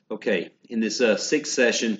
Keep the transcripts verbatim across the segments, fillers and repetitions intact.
Okay, in this uh, sixth session,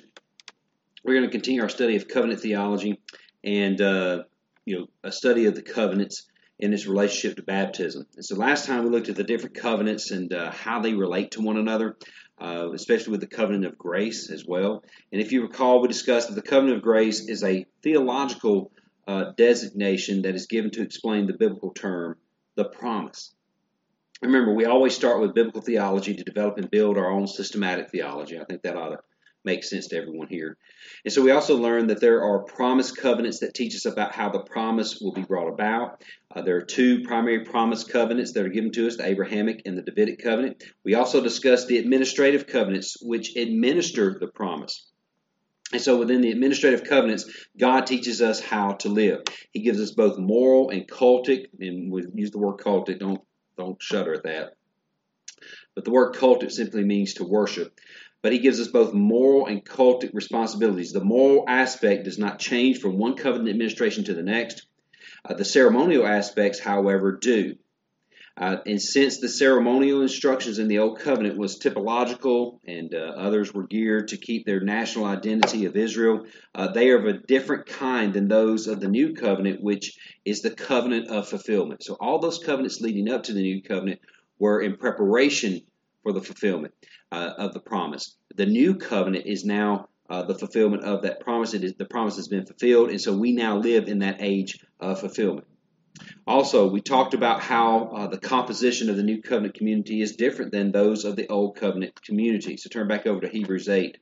we're going to continue our study of covenant theology and uh, you know a study of the covenants in its relationship to baptism. And so last time we looked at the different covenants and uh, how they relate to one another, uh, especially with the covenant of grace as well. And if you recall, we discussed that the covenant of grace is a theological uh, designation that is given to explain the biblical term, the promise. Remember, we always start with biblical theology to develop and build our own systematic theology. I think that ought to make sense to everyone here. And so we also learned that there are promise covenants that teach us about how the promise will be brought about. Uh, there are two primary promise covenants that are given to us, the Abrahamic and the Davidic covenant. We also discussed the administrative covenants, which administer the promise. And so within the administrative covenants, God teaches us how to live. He gives us both moral and cultic, and we use the word cultic, don't Don't shudder at that. But the word cultic simply means to worship. But he gives us both moral and cultic responsibilities. The moral aspect does not change from one covenant administration to the next. Uh, the ceremonial aspects, however, do. Uh, and since the ceremonial instructions in the Old Covenant was typological and uh, others were geared to keep their national identity of Israel, uh, they are of a different kind than those of the New Covenant, which is the covenant of fulfillment. So all those covenants leading up to the New Covenant were in preparation for the fulfillment uh, of the promise. The New Covenant is now uh, the fulfillment of that promise. It is, the promise has been fulfilled, and so we now live in that age of fulfillment. Also, we talked about how uh, the composition of the New Covenant community is different than those of the Old Covenant community. So turn back over to Hebrews eight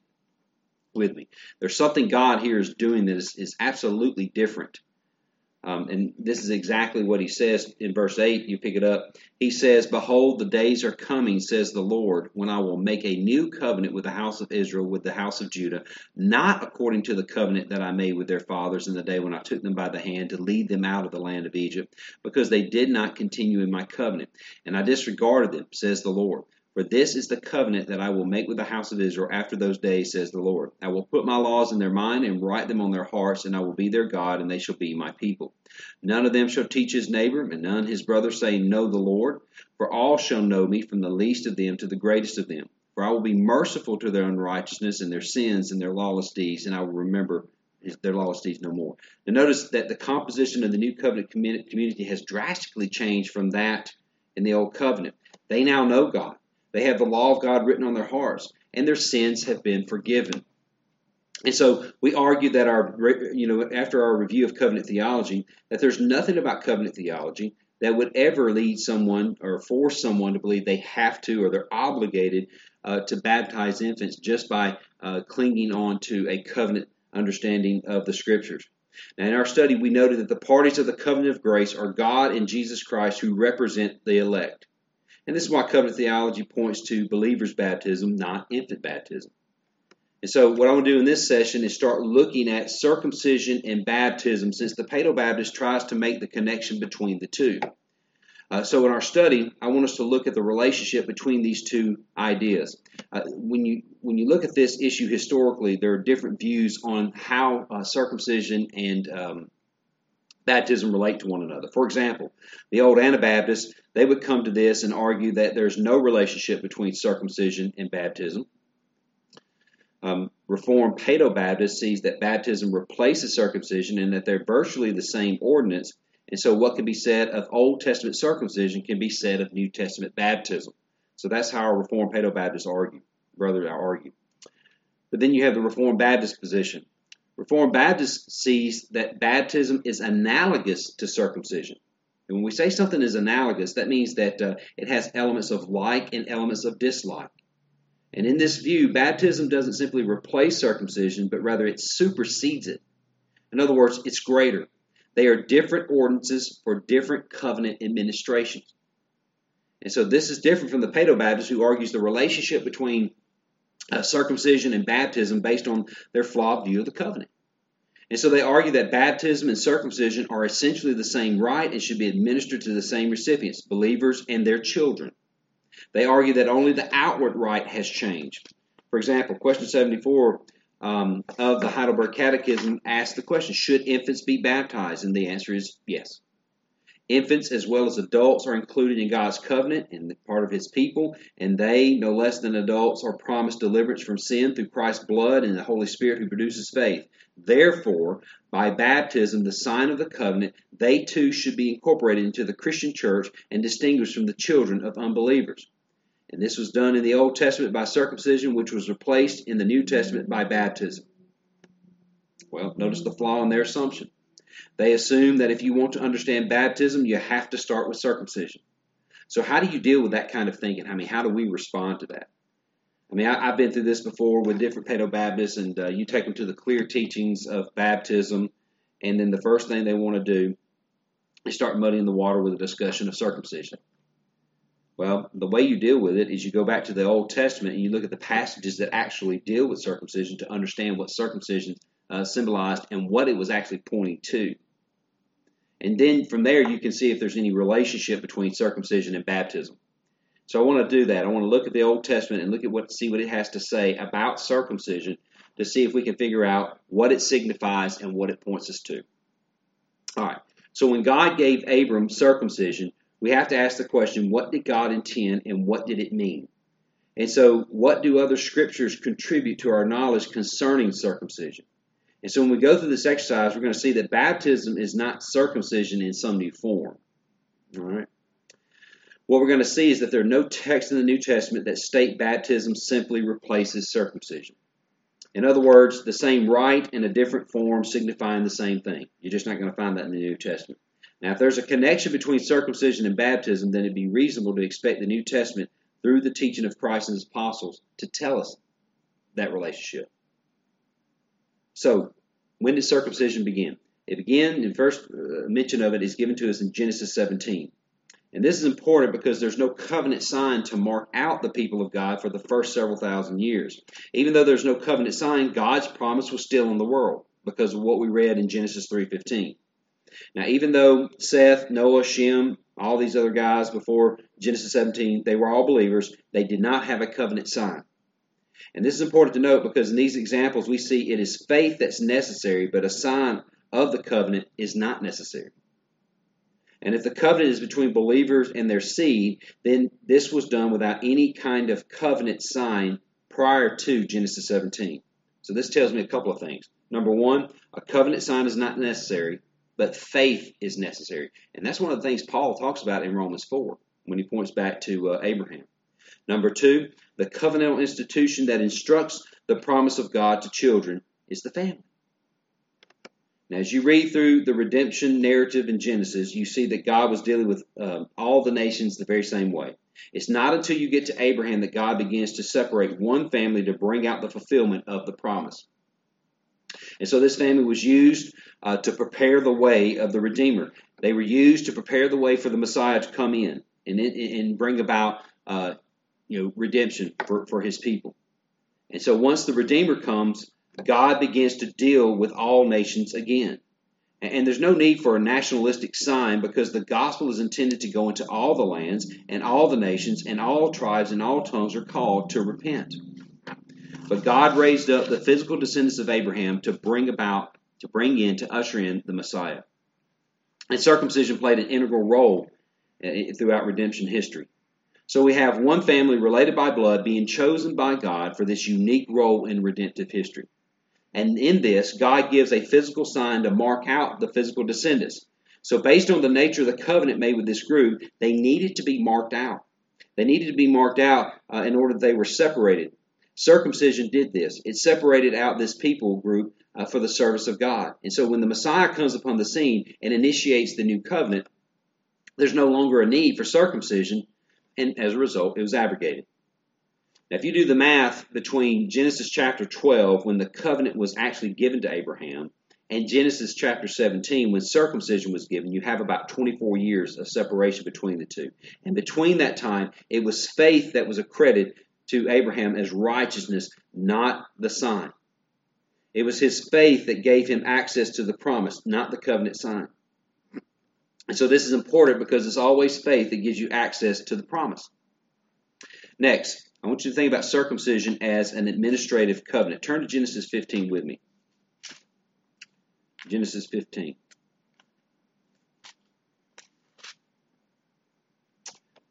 with me. There's something God here is doing that is, is absolutely different. Um, and this is exactly what he says in verse eight. You pick it up. He says, "Behold, the days are coming, says the Lord, when I will make a new covenant with the house of Israel, with the house of Judah, not according to the covenant that I made with their fathers in the day when I took them by the hand to lead them out of the land of Egypt, because they did not continue in my covenant, and I disregarded them, says the Lord. For this is the covenant that I will make with the house of Israel after those days, says the Lord. I will put my laws in their mind and write them on their hearts, and I will be their God, and they shall be my people. None of them shall teach his neighbor, and none his brother, saying, Know the Lord. For all shall know me, from the least of them to the greatest of them. For I will be merciful to their unrighteousness and their sins and their lawless deeds, and I will remember their lawless deeds no more." Now notice that the composition of the New Covenant community has drastically changed from that in the Old Covenant. They now know God. They have the law of God written on their hearts, and their sins have been forgiven. And so we argue that our, you know, after our review of covenant theology, that there's nothing about covenant theology that would ever lead someone or force someone to believe they have to or they're obligated uh, to baptize infants just by uh, clinging on to a covenant understanding of the Scriptures. Now, in our study, we noted that the parties of the covenant of grace are God and Jesus Christ, who represent the elect. And this is why covenant theology points to believers' baptism, not infant baptism. And so what I want to do in this session is start looking at circumcision and baptism, since the Paedo-Baptist tries to make the connection between the two. Uh, so in our study, I want us to look at the relationship between these two ideas. Uh, when you when you look at this issue historically, there are different views on how uh, circumcision and um, baptism relate to one another. For example, the old Anabaptists, they would come to this and argue that there's no relationship between circumcision and baptism. Um, Reformed Paedo-Baptist sees that baptism replaces circumcision and that they're virtually the same ordinance. And so what can be said of Old Testament circumcision can be said of New Testament baptism. So that's how our Reformed Paedo-Baptists argue, brothers argue. But then you have the Reformed Baptist position. Reformed Baptist sees that baptism is analogous to circumcision. And when we say something is analogous, that means that uh, it has elements of like and elements of dislike. And in this view, baptism doesn't simply replace circumcision, but rather it supersedes it. In other words, it's greater. They are different ordinances for different covenant administrations. And so this is different from the Paedo-Baptist, who argues the relationship between Uh, circumcision and baptism based on their flawed view of the covenant. And so they argue that baptism and circumcision are essentially the same rite and should be administered to the same recipients, believers and their children. They argue that only the outward rite has changed. For example, question seventy-four um, of the Heidelberg Catechism asks the question, should infants be baptized? And the answer is yes. Infants as well as adults are included in God's covenant and part of his people, and they, no less than adults, are promised deliverance from sin through Christ's blood and the Holy Spirit who produces faith. Therefore, by baptism, the sign of the covenant, they too should be incorporated into the Christian church and distinguished from the children of unbelievers. And this was done in the Old Testament by circumcision, which was replaced in the New Testament by baptism. Well, notice the flaw in their assumption. They assume that if you want to understand baptism, you have to start with circumcision. So how do you deal with that kind of thinking? I mean, how do we respond to that? I mean, I, I've been through this before with different Paedo-Baptists, and uh, you take them to the clear teachings of baptism, and then the first thing they want to do is start muddying the water with a discussion of circumcision. Well, the way you deal with it is you go back to the Old Testament and you look at the passages that actually deal with circumcision to understand what circumcision uh, symbolized and what it was actually pointing to. And then from there you can see if there's any relationship between circumcision and baptism. So I want to do that. I want to look at the Old Testament and look at what, see what it has to say about circumcision to see if we can figure out what it signifies and what it points us to. All right. So when God gave Abram circumcision, we have to ask the question, what did God intend and what did it mean? And so what do other scriptures contribute to our knowledge concerning circumcision? And so when we go through this exercise, we're going to see that baptism is not circumcision in some new form. All right. What we're going to see is that there are no texts in the New Testament that state baptism simply replaces circumcision. In other words, the same rite in a different form signifying the same thing. You're just not going to find that in the New Testament. Now, if there's a connection between circumcision and baptism, then it'd be reasonable to expect the New Testament, through the teaching of Christ and his apostles, to tell us that relationship. So, when did circumcision begin? It began, the first mention of it is given to us in Genesis seventeen. And this is important because there's no covenant sign to mark out the people of God for the first several thousand years. Even though there's no covenant sign, God's promise was still in the world because of what we read in Genesis three fifteen. Now, even though Seth, Noah, Shem, all these other guys before Genesis seventeen, they were all believers, they did not have a covenant sign. And this is important to note because in these examples we see it is faith that's necessary, but a sign of the covenant is not necessary. And if the covenant is between believers and their seed, then this was done without any kind of covenant sign prior to Genesis seventeen. So this tells me a couple of things. Number one, a covenant sign is not necessary, but faith is necessary. And that's one of the things Paul talks about in Romans four when he points back to uh, Abraham. Number two, the covenantal institution that instructs the promise of God to children is the family. Now, as you read through the redemption narrative in Genesis, you see that God was dealing with uh, all the nations the very same way. It's not until you get to Abraham that God begins to separate one family to bring out the fulfillment of the promise. And so this family was used uh, to prepare the way of the Redeemer. They were used to prepare the way for the Messiah to come in and, and bring about uh, you know, redemption for, for his people. And so once the Redeemer comes, God begins to deal with all nations again. And there's no need for a nationalistic sign because the gospel is intended to go into all the lands and all the nations and all tribes and all tongues are called to repent. But God raised up the physical descendants of Abraham to bring about, to bring in, to usher in the Messiah. And circumcision played an integral role throughout redemption history. So we have one family related by blood being chosen by God for this unique role in redemptive history. And in this, God gives a physical sign to mark out the physical descendants. So based on the nature of the covenant made with this group, they needed to be marked out. They needed to be marked out uh, in order that they were separated. Circumcision did this. It separated out this people group uh, for the service of God. And so when the Messiah comes upon the scene and initiates the new covenant, there's no longer a need for circumcision, and as a result, it was abrogated. Now, if you do the math between Genesis chapter twelve, when the covenant was actually given to Abraham, and Genesis chapter seventeen, when circumcision was given, you have about twenty-four years of separation between the two. And between that time, it was faith that was accredited to Abraham as righteousness, not the sign. It was his faith that gave him access to the promise, not the covenant sign. And so this is important because it's always faith that gives you access to the promise. Next, I want you to think about circumcision as an administrative covenant. Turn to Genesis fifteen with me. Genesis fifteen.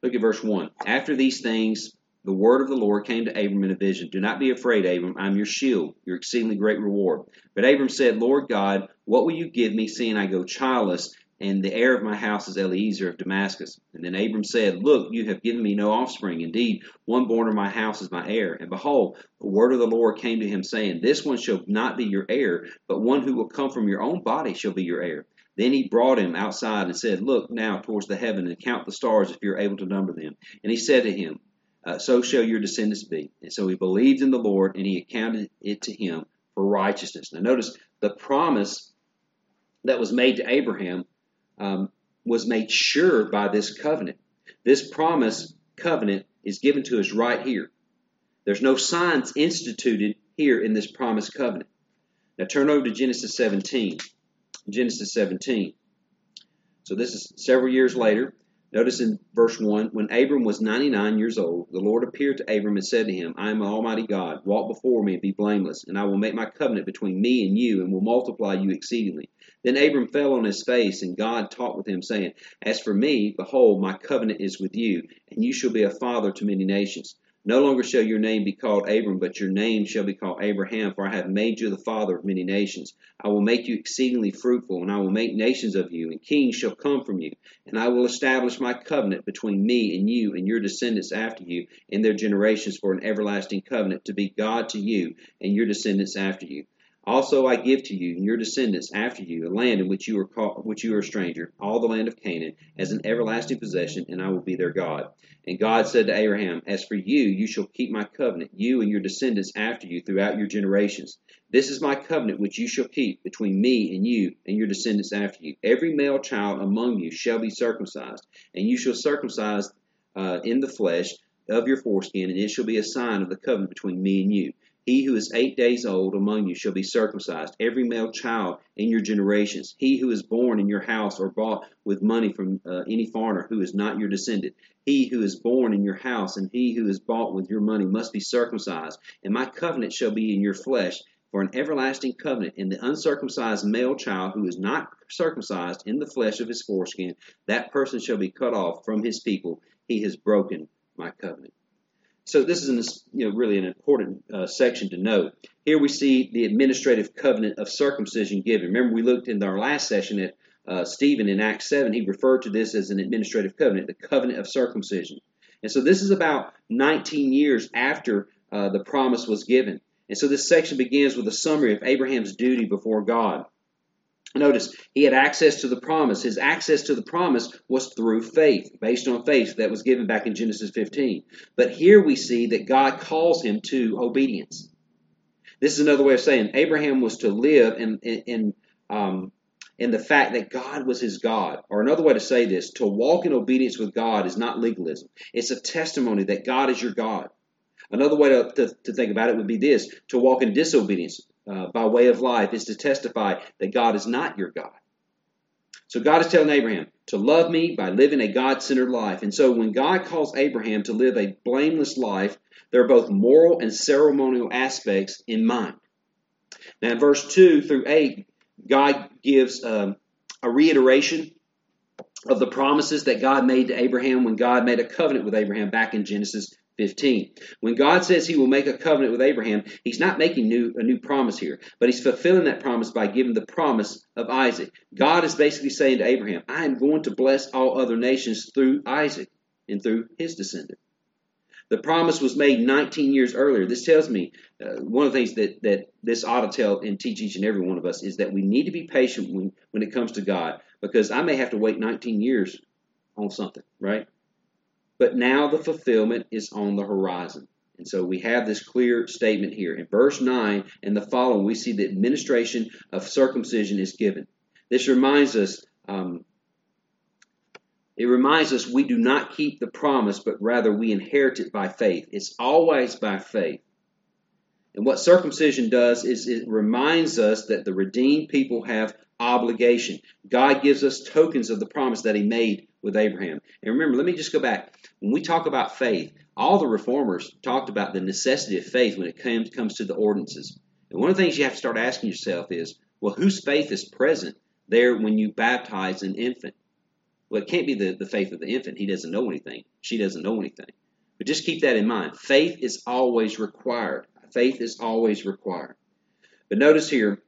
Look at verse one. After these things, the word of the Lord came to Abram in a vision. Do not be afraid, Abram. I'm your shield, your exceedingly great reward. But Abram said, Lord God, what will you give me, seeing I go childless, and the heir of my house is Eliezer of Damascus? And then Abram said, Look, you have given me no offspring. Indeed, one born of my house is my heir. And behold, the word of the Lord came to him, saying, This one shall not be your heir, but one who will come from your own body shall be your heir. Then he brought him outside and said, Look now towards the heaven and count the stars if you're able to number them. And he said to him, uh, So shall your descendants be. And so he believed in the Lord, and he accounted it to him for righteousness. Now notice the promise that was made to Abraham um, was made sure by this covenant. This promise covenant is given to us right here. There's no signs instituted here in this promise covenant. Now turn over to Genesis seventeen. Genesis seventeen. So this is several years later. Notice in verse one, when Abram was ninety-nine years old, the Lord appeared to Abram and said to him, I am an almighty God. Walk before me and be blameless, and I will make my covenant between me and you, and will multiply you exceedingly. Then Abram fell on his face, and God talked with him, saying, As for me, behold, my covenant is with you, and you shall be a father to many nations. No longer shall your name be called Abram, but your name shall be called Abraham, for I have made you the father of many nations. I will make you exceedingly fruitful, and I will make nations of you, and kings shall come from you. And I will establish my covenant between me and you and your descendants after you in their generations for an everlasting covenant, to be God to you and your descendants after you. Also I give to you and your descendants after you a land in which you are called, which you are a stranger, all the land of Canaan, as an everlasting possession, and I will be their God. And God said to Abraham, As for you, you shall keep my covenant, you and your descendants after you throughout your generations. This is my covenant which you shall keep between me and you and your descendants after you. Every male child among you shall be circumcised, and you shall circumcise uh, in the flesh of your foreskin, and it shall be a sign of the covenant between me and you. He who is eight days old among you shall be circumcised, every male child in your generations. He who is born in your house or bought with money from uh, any foreigner who is not your descendant. He who is born in your house and he who is bought with your money must be circumcised. And my covenant shall be in your flesh for an everlasting covenant. And the uncircumcised male child who is not circumcised in the flesh of his foreskin, that person shall be cut off from his people. He has broken my covenant. So this is an, you know, really an important uh, section to note. Here we see the administrative covenant of circumcision given. Remember, we looked in our last session at uh, Stephen in Acts seven. He referred to this as an administrative covenant, the covenant of circumcision. And so this is about nineteen years after uh, the promise was given. And so this section begins with a summary of Abraham's duty before God. Notice, he had access to the promise. His access to the promise was through faith, based on faith that was given back in Genesis fifteen. But here we see that God calls him to obedience. This is another way of saying Abraham was to live in, in, in, um, in the fact that God was his God. Or another way to say this, to walk in obedience with God is not legalism. It's a testimony that God is your God. Another way to, to, to think about it would be this, to walk in disobedience Uh, by way of life is to testify that God is not your God. So God is telling Abraham to love me by living a God-centered life. And so when God calls Abraham to live a blameless life, there are both moral and ceremonial aspects in mind. Now in verse two through eight, God gives um, a reiteration of the promises that God made to Abraham when God made a covenant with Abraham back in Genesis fifteen. When God says he will make a covenant with Abraham, he's not making new, a new promise here, but he's fulfilling that promise by giving the promise of Isaac. God is basically saying to Abraham, I am going to bless all other nations through Isaac and through his descendant. The promise was made nineteen years earlier. This tells me, uh, one of the things that, that this ought to tell and teach each and every one of us is that we need to be patient when, when it comes to God, because I may have to wait nineteen years on something, right? But now the fulfillment is on the horizon. And so we have this clear statement here. In verse nine and the following, we see the administration of circumcision is given. This reminds us, um, it reminds us we do not keep the promise, but rather we inherit it by faith. It's always by faith. And what circumcision does is it reminds us that the redeemed people have obligation. God gives us tokens of the promise that he made with Abraham. And remember, let me just go back. When we talk about faith, all the reformers talked about the necessity of faith when it comes, comes to the ordinances. And one of the things you have to start asking yourself is, well, whose faith is present there when you baptize an infant? Well, it can't be the, the faith of the infant. He doesn't know anything. She doesn't know anything. But just keep that in mind. Faith is always required. Faith is always required. But notice here,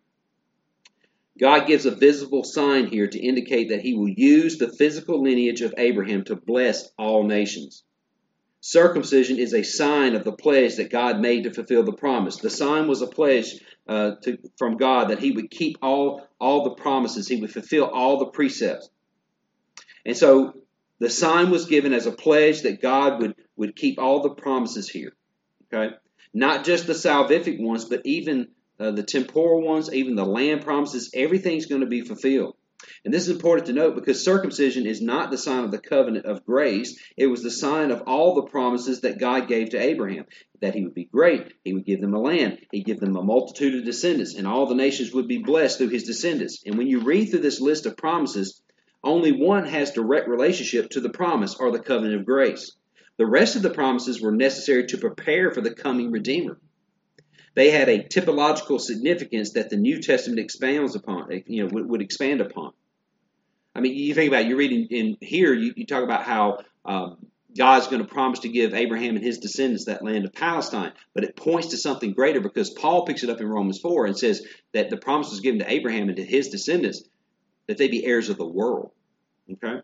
God gives a visible sign here to indicate that he will use the physical lineage of Abraham to bless all nations. Circumcision is a sign of the pledge that God made to fulfill the promise. The sign was a pledge uh, to, from God that he would keep all, all the promises. He would fulfill all the precepts. And so the sign was given as a pledge that God would, would keep all the promises here. Okay? Not just the salvific ones, but even uh, the temporal ones, even the land promises. Everything's going to be fulfilled. And this is important to note because circumcision is not the sign of the covenant of grace. It was the sign of all the promises that God gave to Abraham. That he would be great. He would give them a land. He'd give them a multitude of descendants. And all the nations would be blessed through his descendants. And when you read through this list of promises, only one has direct relationship to the promise or the covenant of grace. The rest of the promises were necessary to prepare for the coming Redeemer. They had a typological significance that the New Testament expounds upon, you know, would, would expand upon. I mean, you think about it, you're reading in here, you, you talk about how um, God's going to promise to give Abraham and his descendants that land of Palestine, but it points to something greater because Paul picks it up in Romans four and says that the promise was given to Abraham and to his descendants that they be heirs of the world. Okay?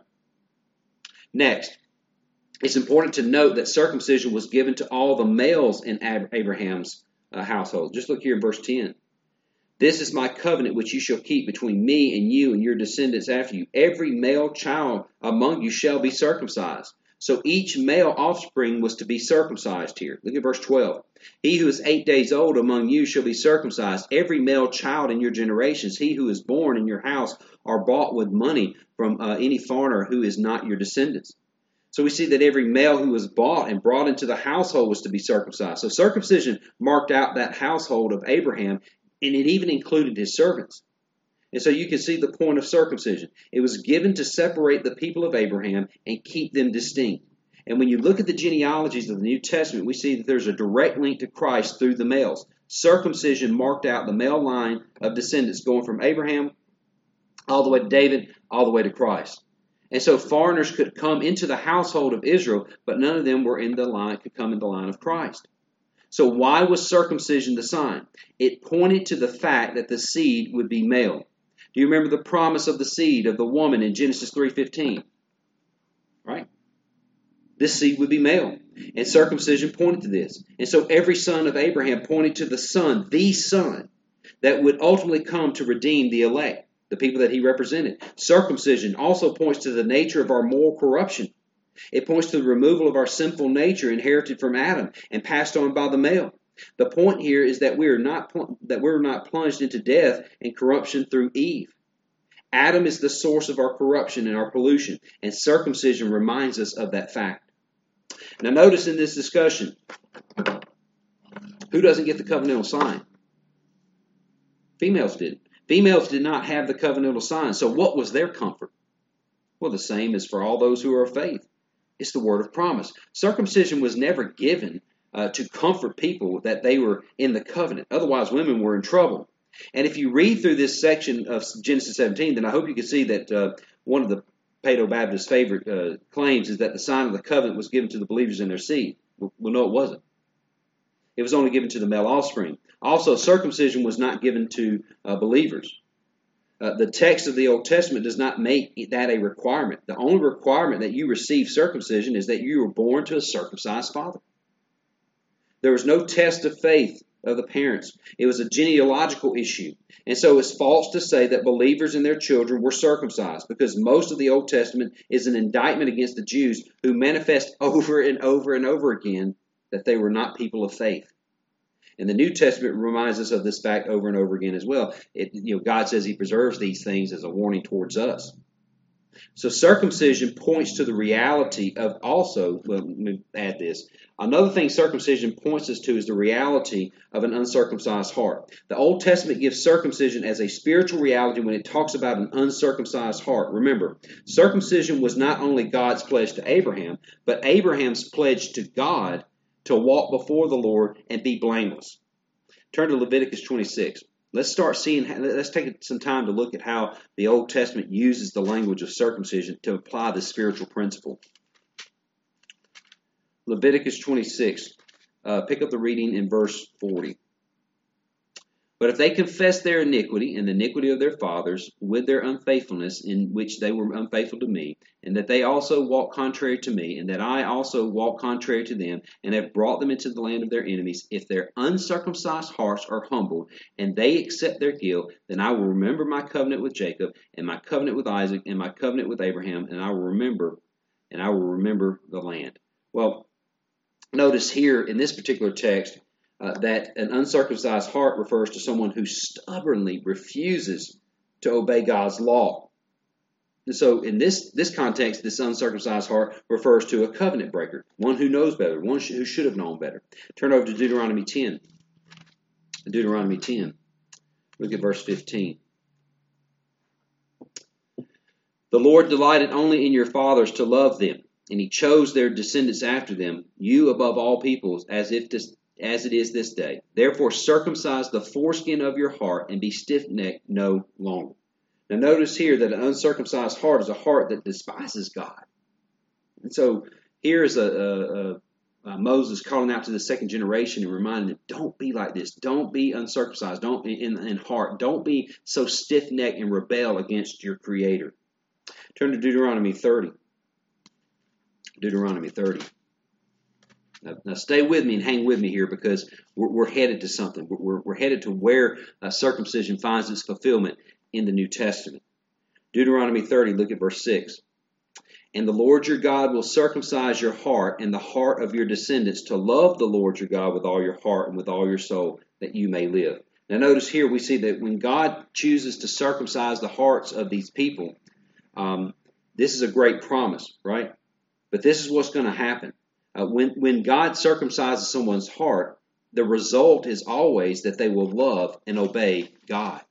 Next, it's important to note that circumcision was given to all the males in Abraham's uh, household. Just look here in verse ten. This is my covenant which you shall keep between me and you and your descendants after you. Every male child among you shall be circumcised. So each male offspring was to be circumcised here. Look at verse twelve. He who is eight days old among you shall be circumcised. Every male child in your generations, he who is born in your house or bought with money from uh, any foreigner who is not your descendants. So we see that every male who was bought and brought into the household was to be circumcised. So circumcision marked out that household of Abraham, and it even included his servants. And so you can see the point of circumcision. It was given to separate the people of Abraham and keep them distinct. And when you look at the genealogies of the New Testament, we see that there's a direct link to Christ through the males. Circumcision marked out the male line of descendants going from Abraham all the way to David, all the way to Christ. And so foreigners could come into the household of Israel, but none of them were in the line, could come in the line of Christ. So why was circumcision the sign? It pointed to the fact that the seed would be male. Do you remember the promise of the seed of the woman in Genesis three fifteen? Right? This seed would be male. And circumcision pointed to this. And so every son of Abraham pointed to the son, the son, that would ultimately come to redeem the elect, the people that he represented. Circumcision also points to the nature of our moral corruption. It points to the removal of our sinful nature inherited from Adam and passed on by the male. The point here is that we are not that we're not plunged into death and corruption through Eve. Adam is the source of our corruption and our pollution, and circumcision reminds us of that fact. Now notice in this discussion, who doesn't get the covenantal sign? Females did. Females did not have the covenantal sign, so what was their comfort? Well, the same as for all those who are of faith. It's the word of promise. Circumcision was never given uh, to comfort people that they were in the covenant. Otherwise, women were in trouble. And if you read through this section of Genesis seventeen, then I hope you can see that uh, one of the Paedo-Baptist favorite uh, claims is that the sign of the covenant was given to the believers in their seed. Well, no, it wasn't. It was only given to the male offspring. Also, circumcision was not given to uh, believers. Uh, the text of the Old Testament does not make that a requirement. The only requirement that you receive circumcision is that you were born to a circumcised father. There was no test of faith of the parents. It was a genealogical issue. And so it's false to say that believers and their children were circumcised, because most of the Old Testament is an indictment against the Jews who manifest over and over and over again that they were not people of faith. And the New Testament reminds us of this fact over and over again as well. It, you know, God says he preserves these things as a warning towards us. So circumcision points to the reality of also, well, let me add this. Another thing circumcision points us to is the reality of an uncircumcised heart. The Old Testament gives circumcision as a spiritual reality when it talks about an uncircumcised heart. Remember, circumcision was not only God's pledge to Abraham, but Abraham's pledge to God to walk before the Lord and be blameless. Turn to Leviticus twenty-six. let's start seeing, let's take some time to look at how the Old Testament uses the language of circumcision to apply the spiritual principle. Leviticus twenty-six, uh, pick up the reading in verse forty. But if they confess their iniquity and the iniquity of their fathers with their unfaithfulness in which they were unfaithful to me, and that they also walk contrary to me, and that I also walk contrary to them, and have brought them into the land of their enemies, if their uncircumcised hearts are humbled, and they accept their guilt, then I will remember my covenant with Jacob, and my covenant with Isaac, and my covenant with Abraham, and I will remember, and I will remember the land. Well, notice here in this particular text, Uh, that an uncircumcised heart refers to someone who stubbornly refuses to obey God's law. And so in this, this context, this uncircumcised heart refers to a covenant breaker, one who knows better, one who should have known better. Turn over to Deuteronomy ten. Deuteronomy ten. Look at verse fifteen. The Lord delighted only in your fathers to love them, and he chose their descendants after them, you above all peoples, as if to as it is this day. Therefore circumcise the foreskin of your heart and be stiff-necked no longer. Now notice here that an uncircumcised heart is a heart that despises God. And so here is a, a, a Moses calling out to the second generation and reminding them, don't be like this. Don't be uncircumcised. Don't in, in heart. Don't be so stiff-necked and rebel against your Creator. Turn to Deuteronomy thirty. Deuteronomy thirty. Now, now stay with me and hang with me here, because we're, we're headed to something. We're, we're headed to where uh, circumcision finds its fulfillment in the New Testament. Deuteronomy thirty, look at verse six. And the Lord your God will circumcise your heart and the heart of your descendants to love the Lord your God with all your heart and with all your soul, that you may live. Now notice here we see that when God chooses to circumcise the hearts of these people, um, this is a great promise, right? But this is what's going to happen. Uh, when, when God circumcises someone's heart, the result is always that they will love and obey God.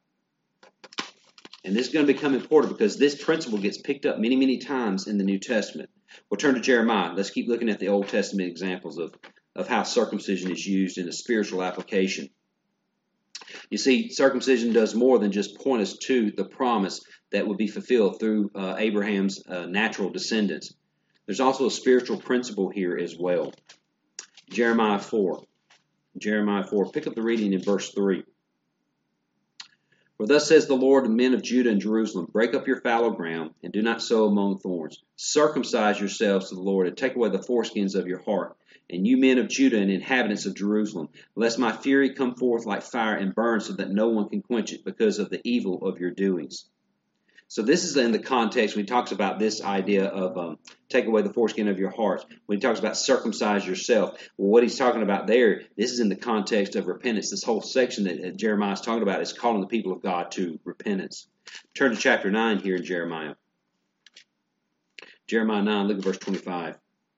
And this is going to become important because this principle gets picked up many, many times in the New Testament. We'll turn to Jeremiah. Let's keep looking at the Old Testament examples of, of how circumcision is used in a spiritual application. You see, circumcision does more than just point us to the promise that would be fulfilled through uh, Abraham's uh, natural descendants. There's also a spiritual principle here as well. Jeremiah four. Jeremiah four. Pick up the reading in verse three. For thus says the Lord to men of Judah and Jerusalem, break up your fallow ground, and do not sow among thorns. Circumcise yourselves to the Lord, and take away the foreskins of your heart. And you men of Judah and inhabitants of Jerusalem, lest my fury come forth like fire and burn, so that no one can quench it, because of the evil of your doings. So this is in the context when he talks about this idea of um, take away the foreskin of your hearts. When he talks about circumcise yourself, well, what he's talking about there, this is in the context of repentance. This whole section that, that Jeremiah is talking about is calling the people of God to repentance. Turn to chapter nine here in Jeremiah. Jeremiah nine, look at verse twenty-five.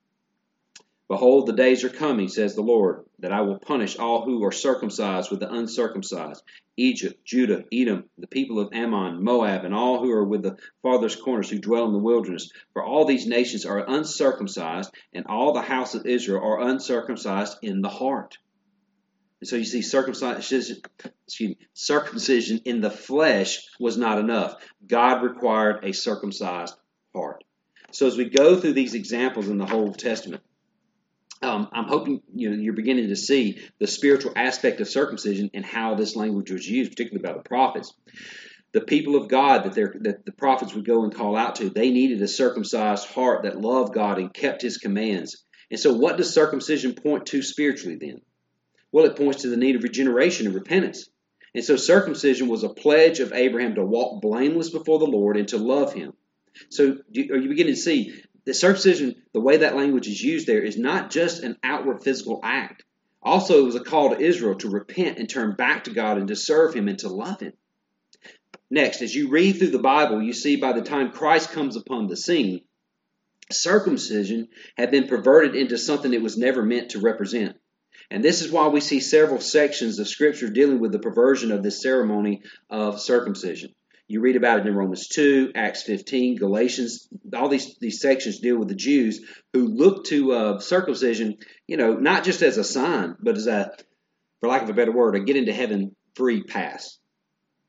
Behold, the days are coming, says the Lord, that I will punish all who are circumcised with the uncircumcised, Egypt, Judah, Edom, the people of Ammon, Moab, and all who are with the farthest corners who dwell in the wilderness. For all these nations are uncircumcised, and all the house of Israel are uncircumcised in the heart. And so you see, circumcision, excuse me, circumcision in the flesh was not enough. God required a circumcised heart. So as we go through these examples in the Old Testament, Um, I'm hoping you know, you're beginning to see the spiritual aspect of circumcision and how this language was used, particularly by the prophets. The people of God that, that the prophets would go and call out to, they needed a circumcised heart that loved God and kept his commands. And so what does circumcision point to spiritually then? Well, it points to the need of regeneration and repentance. And so circumcision was a pledge of Abraham to walk blameless before the Lord and to love him. So are you beginning to see the circumcision, the way that language is used there, is not just an outward physical act. Also, it was a call to Israel to repent and turn back to God and to serve him and to love him. Next, as you read through the Bible, you see by the time Christ comes upon the scene, circumcision had been perverted into something it was never meant to represent. And this is why we see several sections of Scripture dealing with the perversion of this ceremony of circumcision. You read about it in Romans two, Acts fifteen, Galatians. All these, these sections deal with the Jews who look to uh, circumcision, you know, not just as a sign, but as a, for lack of a better word, a get into heaven free pass.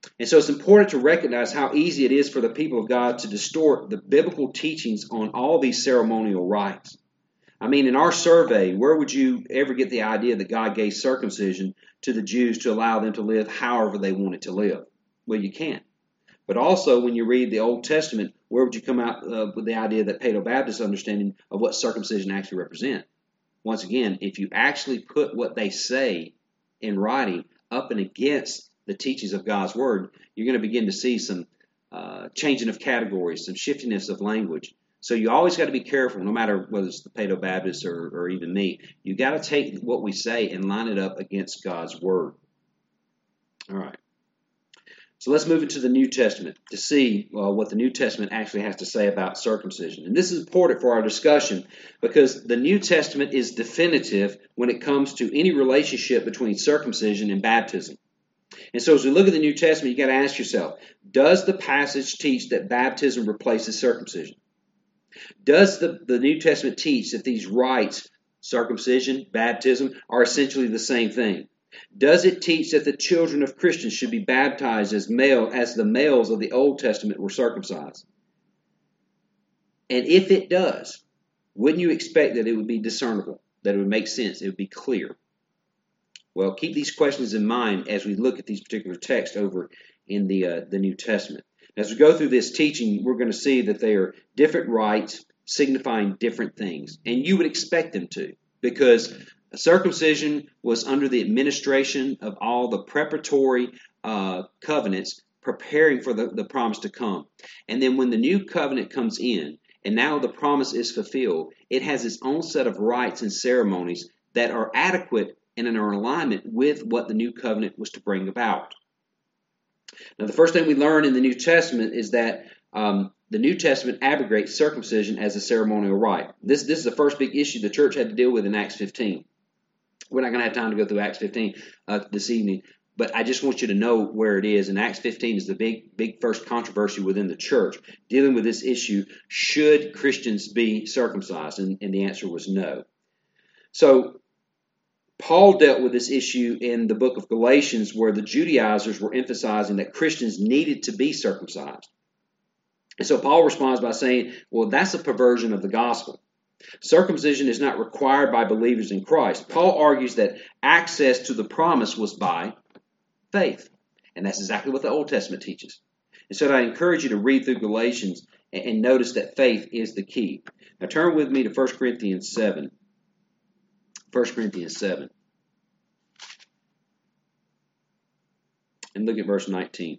And so it's important to recognize how easy it is for the people of God to distort the biblical teachings on all these ceremonial rites. I mean, in our survey, where would you ever get the idea that God gave circumcision to the Jews to allow them to live however they wanted to live? Well, you can't. But also, when you read the Old Testament, where would you come out uh, with the idea that Paedo-Baptist understanding of what circumcision actually represents? Once again, if you actually put what they say in writing up and against the teachings of God's Word, you're going to begin to see some uh, changing of categories, some shiftiness of language. So you always got to be careful, no matter whether it's the Paedo-Baptist or, or even me. You got to take what we say and line it up against God's Word. All right. So let's move into the New Testament to see uh, what the New Testament actually has to say about circumcision. And this is important for our discussion because the New Testament is definitive when it comes to any relationship between circumcision and baptism. And so as we look at the New Testament, you got to ask yourself, does the passage teach that baptism replaces circumcision? Does the, the New Testament teach that these rites, circumcision, baptism, are essentially the same thing? Does it teach that the children of Christians should be baptized as male as the males of the Old Testament were circumcised? And if it does, wouldn't you expect that it would be discernible, that it would make sense, it would be clear? Well, keep these questions in mind as we look at these particular texts over in the uh, the New Testament. As we go through this teaching, we're going to see that they are different rites signifying different things, and you would expect them to, because circumcision was under the administration of all the preparatory uh, covenants preparing for the, the promise to come. And then when the new covenant comes in, and now the promise is fulfilled, it has its own set of rites and ceremonies that are adequate and are in alignment with what the new covenant was to bring about. Now, the first thing we learn in the New Testament is that um, the New Testament abrogates circumcision as a ceremonial rite. This, this is the first big issue the church had to deal with in Acts fifteen. We're not going to have time to go through Acts fifteen uh, this evening, but I just want you to know where it is. And Acts fifteen is the big, big first controversy within the church dealing with this issue: should Christians be circumcised? And, and the answer was no. So Paul dealt with this issue in the book of Galatians, where the Judaizers were emphasizing that Christians needed to be circumcised. And so Paul responds by saying, well, that's a perversion of the gospel. Circumcision is not required by believers in Christ. Paul argues that access to the promise was by faith. And that's exactly what the Old Testament teaches. And so I encourage you to read through Galatians and notice that faith is the key. Now turn with me to First Corinthians seven. First Corinthians seven. And look at verse nineteen.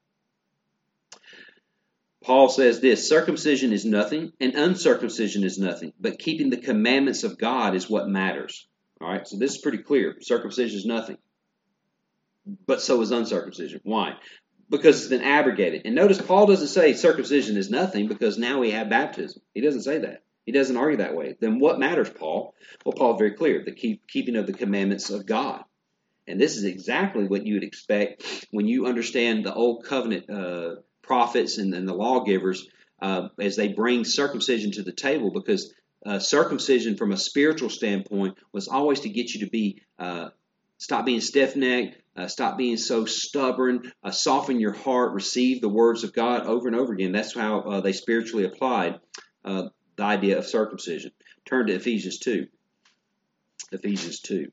Paul says this: circumcision is nothing, and uncircumcision is nothing, but keeping the commandments of God is what matters. All right, so this is pretty clear. Circumcision is nothing, but so is uncircumcision. Why? Because it's been abrogated. And notice Paul doesn't say circumcision is nothing because now we have baptism. He doesn't say that. He doesn't argue that way. Then what matters, Paul? Well, Paul's very clear: the keep, keeping of the commandments of God. And this is exactly what you would expect when you understand the Old Covenant uh, prophets and, and the lawgivers uh, as they bring circumcision to the table, because uh, circumcision from a spiritual standpoint was always to get you to be uh, stop being stiff-necked, uh, stop being so stubborn, uh, soften your heart, receive the words of God over and over again. That's how uh, they spiritually applied uh, the idea of circumcision. Turn to Ephesians two. Ephesians two.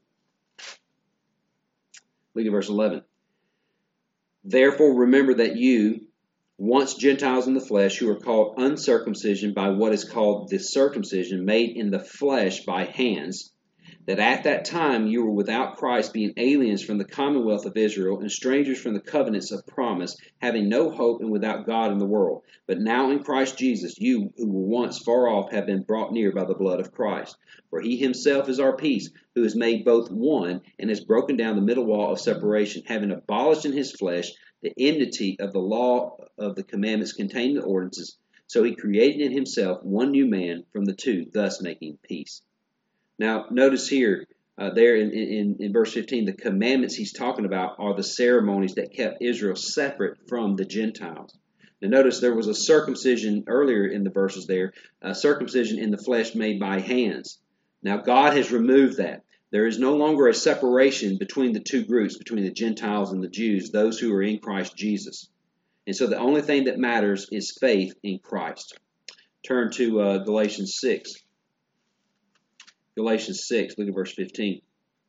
Look at verse eleven. Therefore remember that you, once Gentiles in the flesh, who are called uncircumcision by what is called the circumcision made in the flesh by hands, that at that time you were without Christ, being aliens from the commonwealth of Israel and strangers from the covenants of promise, having no hope and without God in the world. But now in Christ Jesus, you who were once far off have been brought near by the blood of Christ. For he himself is our peace, who has made both one and has broken down the middle wall of separation, having abolished in his flesh the enmity of the law of the commandments contained in the ordinances. So he created in himself one new man from the two, thus making peace. Now, notice here, uh, there in, in, in verse fifteen, the commandments he's talking about are the ceremonies that kept Israel separate from the Gentiles. Now, notice there was a circumcision earlier in the verses there, a circumcision in the flesh made by hands. Now, God has removed that. There is no longer a separation between the two groups, between the Gentiles and the Jews, those who are in Christ Jesus. And so the only thing that matters is faith in Christ. Turn to uh, Galatians six. Galatians six, look at verse fifteen.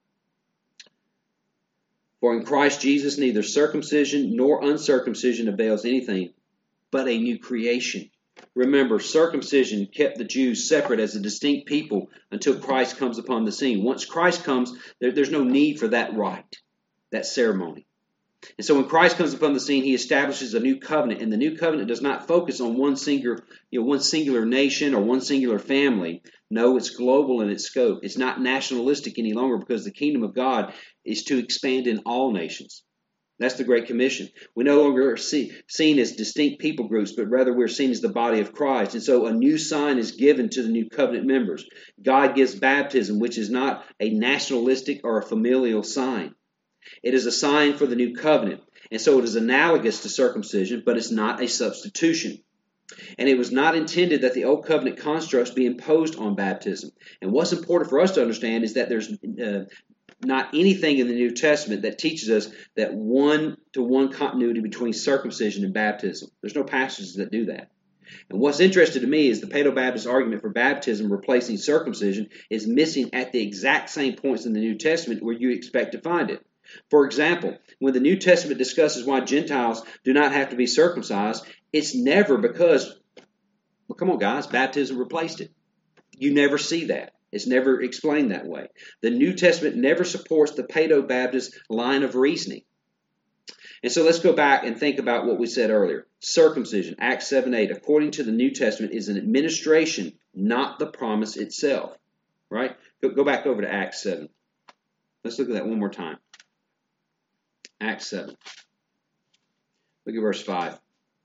For in Christ Jesus neither circumcision nor uncircumcision avails anything, but a new creation. Remember, circumcision kept the Jews separate as a distinct people until Christ comes upon the scene. Once Christ comes, there, there's no need for that rite, that ceremony. And so when Christ comes upon the scene, he establishes a new covenant, and the new covenant does not focus on one singular, you know, one singular nation or one singular family. No, it's global in its scope. It's not nationalistic any longer, because the kingdom of God is to expand in all nations. That's the Great Commission. We no longer are see, seen as distinct people groups, but rather we're seen as the body of Christ. And so a new sign is given to the new covenant members. God gives baptism, which is not a nationalistic or a familial sign. It is a sign for the new covenant. And so it is analogous to circumcision, but it's not a substitution. And it was not intended that the old covenant constructs be imposed on baptism. And what's important for us to understand is that there's uh, not anything in the New Testament that teaches us that one-to-one continuity between circumcision and baptism. There's no passages that do that. And what's interesting to me is the Paedo-Baptist argument for baptism replacing circumcision is missing at the exact same points in the New Testament where you expect to find it. For example, when the New Testament discusses why Gentiles do not have to be circumcised, it's never because, well, come on guys, baptism replaced it. You never see that. It's never explained that way. The New Testament never supports the Paedo-Baptist line of reasoning. And so let's go back and think about what we said earlier. Circumcision, Acts seven eight, according to the New Testament, is an administration, not the promise itself. Right? Go, go back over to Acts seven. Let's look at that one more time. Acts seven. Look at verse five.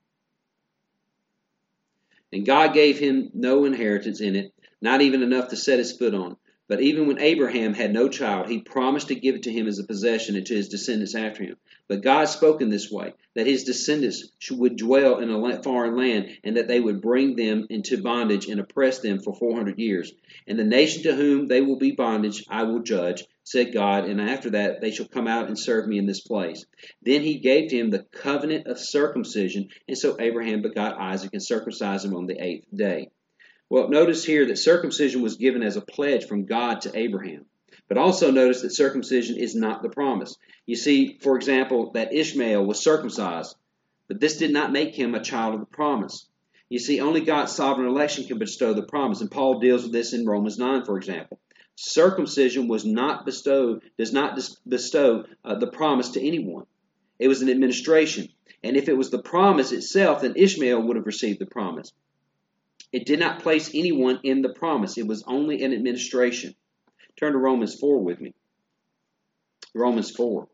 And God gave him no inheritance in it, not even enough to set his foot on. But even when Abraham had no child, he promised to give it to him as a possession and to his descendants after him. But God spoke in this way, that his descendants would dwell in a foreign land, and that they would bring them into bondage and oppress them for four hundred years. And the nation to whom they will be bondage I will judge, said God, and after that they shall come out and serve me in this place. Then he gave to him the covenant of circumcision, and so Abraham begot Isaac and circumcised him on the eighth day. Well, notice here that circumcision was given as a pledge from God to Abraham. But also notice that circumcision is not the promise. You see, for example, that Ishmael was circumcised, but this did not make him a child of the promise. You see, only God's sovereign election can bestow the promise, and Paul deals with this in Romans nine, for example. Circumcision was not bestowed, does not bestow uh, the promise to anyone. It was an administration. And if it was the promise itself, then Ishmael would have received the promise. It did not place anyone in the promise. It was only an administration. Turn to Romans four with me. Romans four.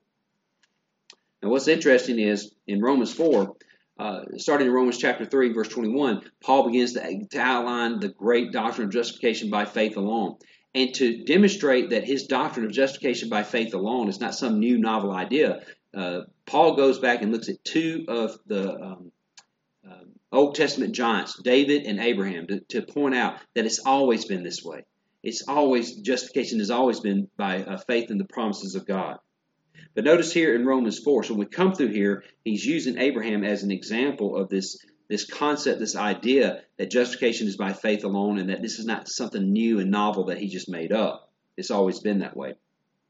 Now what's interesting is in Romans four, uh, starting in Romans chapter three, verse twenty-one, Paul begins to, to outline the great doctrine of justification by faith alone. And to demonstrate that his doctrine of justification by faith alone is not some new novel idea, uh, Paul goes back and looks at two of the um, uh, Old Testament giants, David and Abraham, to, to point out that it's always been this way. It's always, justification has always been by uh, faith in the promises of God. But notice here in Romans four, so when we come through here, he's using Abraham as an example of this, this concept, this idea that justification is by faith alone and that this is not something new and novel that he just made up. It's always been that way.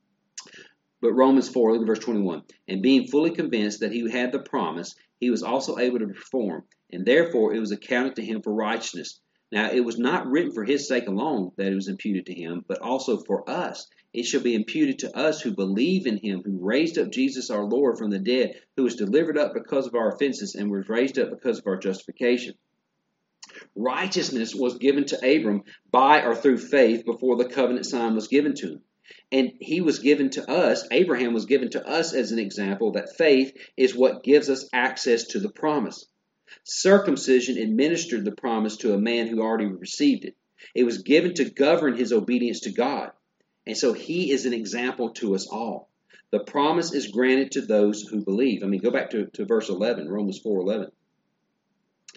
But Romans four, look at verse twenty-one. And being fully convinced that he had the promise, he was also able to perform, and therefore it was accounted to him for righteousness. Now it was not written for his sake alone that it was imputed to him, but also for us. It shall be imputed to us who believe in him, who raised up Jesus our Lord from the dead, who was delivered up because of our offenses and was raised up because of our justification. Righteousness was given to Abram by or through faith before the covenant sign was given to him. And he was given to us, Abraham was given to us as an example that faith is what gives us access to the promise. Circumcision administered the promise to a man who already received it. It was given to govern his obedience to God. And so he is an example to us all. The promise is granted to those who believe. I mean, go back to, to verse eleven, Romans four eleven.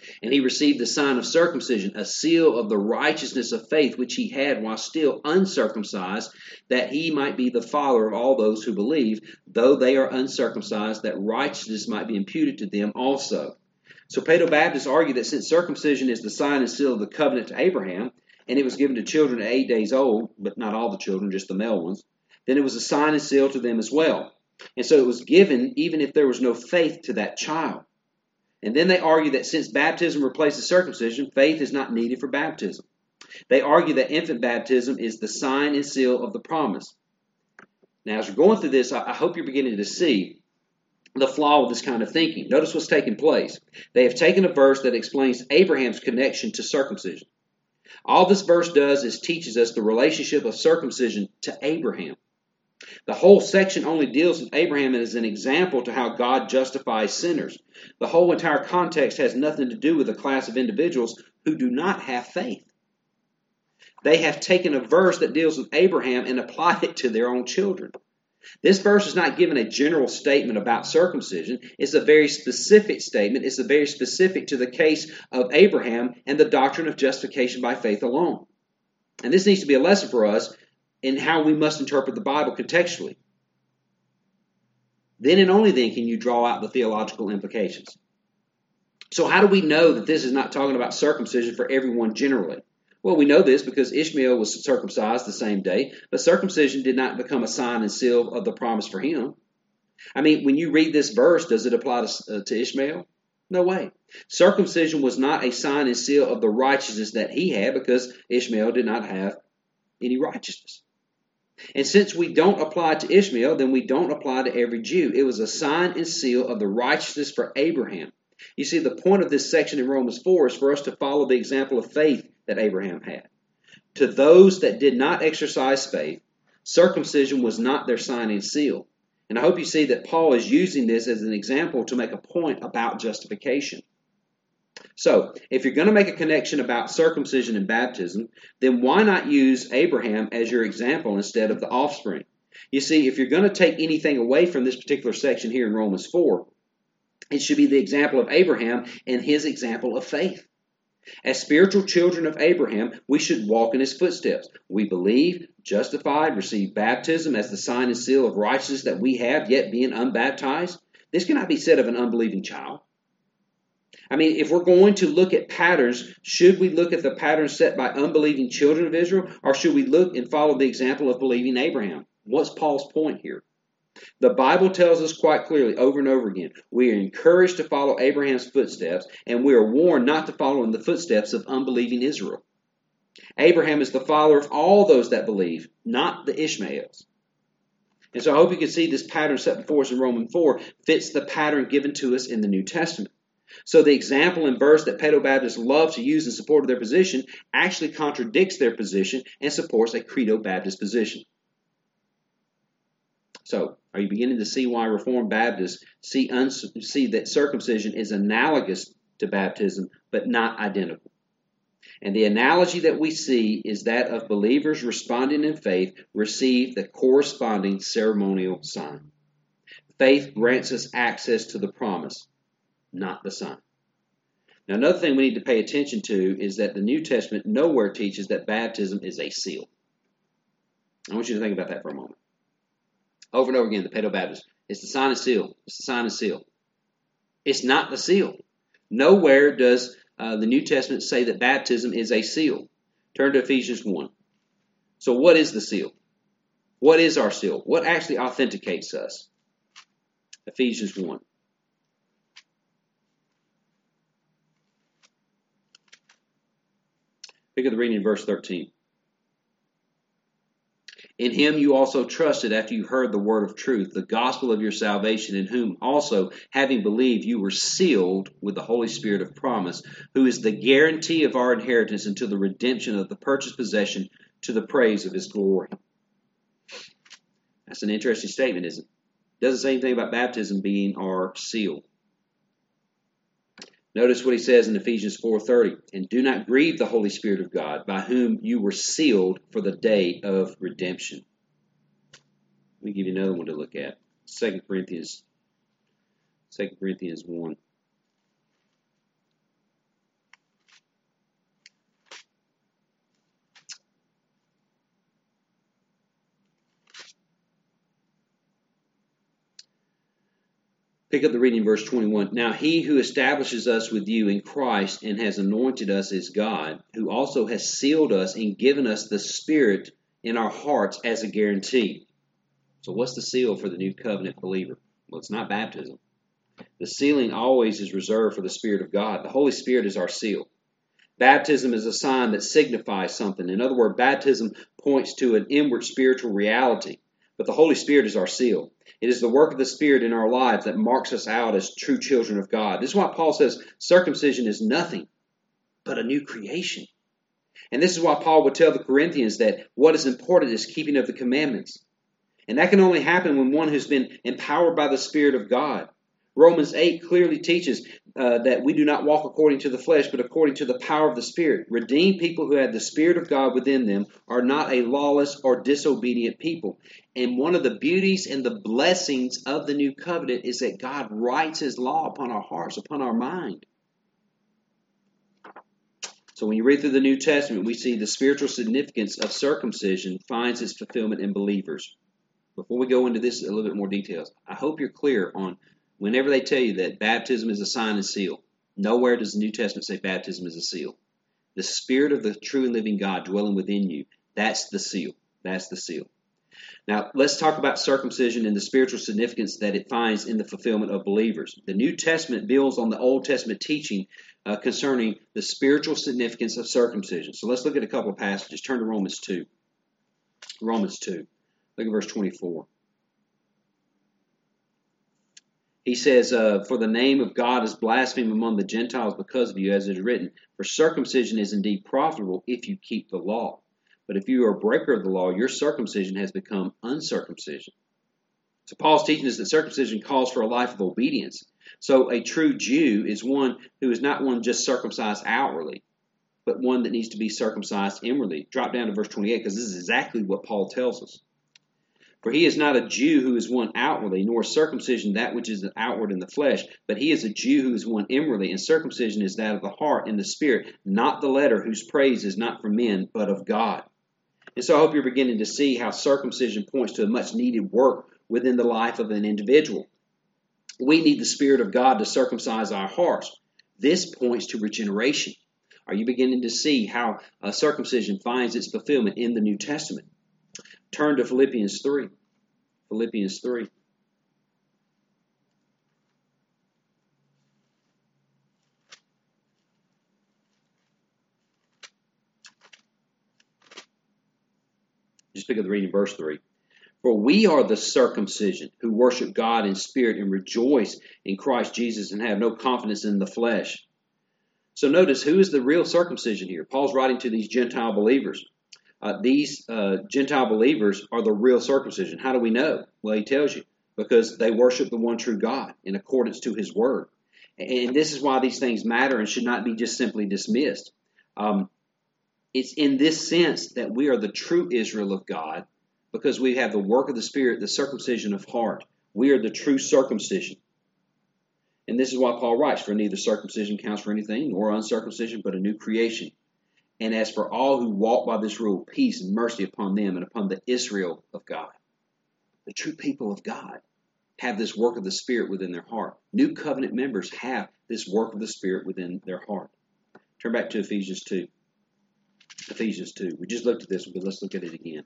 And he received the sign of circumcision, a seal of the righteousness of faith which he had while still uncircumcised, that he might be the father of all those who believe, though they are uncircumcised, that righteousness might be imputed to them also. So Paedobaptists argue that since circumcision is the sign and seal of the covenant to Abraham, and it was given to children at eight days old, but not all the children, just the male ones, then it was a sign and seal to them as well. And so it was given even if there was no faith to that child. And then they argue that since baptism replaces circumcision, faith is not needed for baptism. They argue that infant baptism is the sign and seal of the promise. Now, as we're going through this, I hope you're beginning to see the flaw with this kind of thinking. Notice what's taking place. They have taken a verse that explains Abraham's connection to circumcision. All this verse does is teaches us the relationship of circumcision to Abraham. The whole section only deals with Abraham as an example to how God justifies sinners. The whole entire context has nothing to do with a class of individuals who do not have faith. They have taken a verse that deals with Abraham and applied it to their own children. This verse is not given a general statement about circumcision. It's a very specific statement. It's a very specific to the case of Abraham and the doctrine of justification by faith alone. And this needs to be a lesson for us in how we must interpret the Bible contextually. Then and only then can you draw out the theological implications. So how do we know that this is not talking about circumcision for everyone generally? Well, we know this because Ishmael was circumcised the same day, but circumcision did not become a sign and seal of the promise for him. I mean, when you read this verse, does it apply to, uh, to Ishmael? No way. Circumcision was not a sign and seal of the righteousness that he had because Ishmael did not have any righteousness. And since we don't apply to Ishmael, then we don't apply to every Jew. It was a sign and seal of the righteousness for Abraham. You see, the point of this section in Romans four is for us to follow the example of faith that Abraham had. To those that did not exercise faith, circumcision was not their sign and seal. And I hope you see that Paul is using this as an example to make a point about justification. So, if you're going to make a connection about circumcision and baptism, then why not use Abraham as your example instead of the offspring? You see, if you're going to take anything away from this particular section here in Romans four, it should be the example of Abraham and his example of faith. As spiritual children of Abraham, we should walk in his footsteps. We believe, justified, receive baptism as the sign and seal of righteousness that we have, yet being unbaptized. This cannot be said of an unbelieving child. I mean, if we're going to look at patterns, should we look at the patterns set by unbelieving children of Israel, or should we look and follow the example of believing Abraham? What's Paul's point here? The Bible tells us quite clearly over and over again, we are encouraged to follow Abraham's footsteps, and we are warned not to follow in the footsteps of unbelieving Israel. Abraham is the father of all those that believe, not the Ishmaels. And so I hope you can see this pattern set before us in Romans four fits the pattern given to us in the New Testament. So the example and verse that Paedobaptists love to use in support of their position actually contradicts their position and supports a Credo-Baptist position. So, are you beginning to see why Reformed Baptists see, uns- see that circumcision is analogous to baptism, but not identical? And the analogy that we see is that of believers responding in faith receive the corresponding ceremonial sign. Faith grants us access to the promise, not the sign. Now, another thing we need to pay attention to is that the New Testament nowhere teaches that baptism is a seal. I want you to think about that for a moment. Over and over again, the Paedobaptists, it's the sign and seal. It's the sign and seal. It's not the seal. Nowhere does uh, the New Testament say that baptism is a seal. Turn to Ephesians one. So what is the seal? What is our seal? What actually authenticates us? Ephesians one. Pick up the reading in verse thirteen. In him you also trusted after you heard the word of truth, the gospel of your salvation, in whom also, having believed, you were sealed with the Holy Spirit of promise, who is the guarantee of our inheritance until the redemption of the purchased possession to the praise of his glory. That's an interesting statement, isn't it? It doesn't say anything about baptism being our seal. Notice what he says in Ephesians four thirty, and do not grieve the Holy Spirit of God, by whom you were sealed for the day of redemption. Let me give you another one to look at. Second Corinthians, Second Corinthians one. Pick up the reading in verse twenty-one. Now he who establishes us with you in Christ and has anointed us is God, who also has sealed us and given us the Spirit in our hearts as a guarantee. So what's the seal for the new covenant believer? Well, it's not baptism. The sealing always is reserved for the Spirit of God. The Holy Spirit is our seal. Baptism is a sign that signifies something. In other words, baptism points to an inward spiritual reality. But the Holy Spirit is our seal. It is the work of the Spirit in our lives that marks us out as true children of God. This is why Paul says circumcision is nothing but a new creation. And this is why Paul would tell the Corinthians that what is important is keeping of the commandments. And that can only happen when one who's been empowered by the Spirit of God. Romans eight clearly teaches uh, that we do not walk according to the flesh, but according to the power of the Spirit. Redeemed people who have the Spirit of God within them are not a lawless or disobedient people. And one of the beauties and the blessings of the new covenant is that God writes His law upon our hearts, upon our mind. So when you read through the New Testament, we see the spiritual significance of circumcision finds its fulfillment in believers. Before we go into this in a little bit more details, I hope you're clear on whenever they tell you that baptism is a sign and seal, nowhere does the New Testament say baptism is a seal. The Spirit of the true and living God dwelling within you, that's the seal. That's the seal. Now, let's talk about circumcision and the spiritual significance that it finds in the fulfillment of believers. The New Testament builds on the Old Testament teaching uh, concerning the spiritual significance of circumcision. So let's look at a couple of passages. Turn to Romans two. Romans two. Look at verse twenty-four. He says, uh, for the name of God is blasphemed among the Gentiles because of you, as it is written, for circumcision is indeed profitable if you keep the law. But if you are a breaker of the law, your circumcision has become uncircumcision. So Paul's teaching us that circumcision calls for a life of obedience. So a true Jew is one who is not one just circumcised outwardly, but one that needs to be circumcised inwardly. Drop down to verse twenty-eight, because this is exactly what Paul tells us. For he is not a Jew who is one outwardly, nor circumcision that which is outward in the flesh, but he is a Jew who is one inwardly, and circumcision is that of the heart and the spirit, not the letter, whose praise is not from men, but of God. And so I hope you're beginning to see how circumcision points to a much needed work within the life of an individual. We need the Spirit of God to circumcise our hearts. This points to regeneration. Are you beginning to see how uh, circumcision finds its fulfillment in the New Testament? Turn to Philippians three. Philippians three. Just pick up the reading verse three. For we are the circumcision who worship God in spirit and rejoice in Christ Jesus and have no confidence in the flesh. So notice, who is the real circumcision here? Paul's writing to these Gentile believers. Uh, these uh, Gentile believers are the real circumcision. How do we know? Well, he tells you. Because they worship the one true God in accordance to His word. And this is why these things matter and should not be just simply dismissed. Um, it's in this sense that we are the true Israel of God, because we have the work of the Spirit, the circumcision of heart. We are the true circumcision. And this is why Paul writes, for neither circumcision counts for anything, nor uncircumcision, but a new creation. And as for all who walk by this rule, peace and mercy upon them and upon the Israel of God. The true people of God have this work of the Spirit within their heart. New covenant members have this work of the Spirit within their heart. Turn back to Ephesians two. Ephesians two. We just looked at this one, but let's look at it again.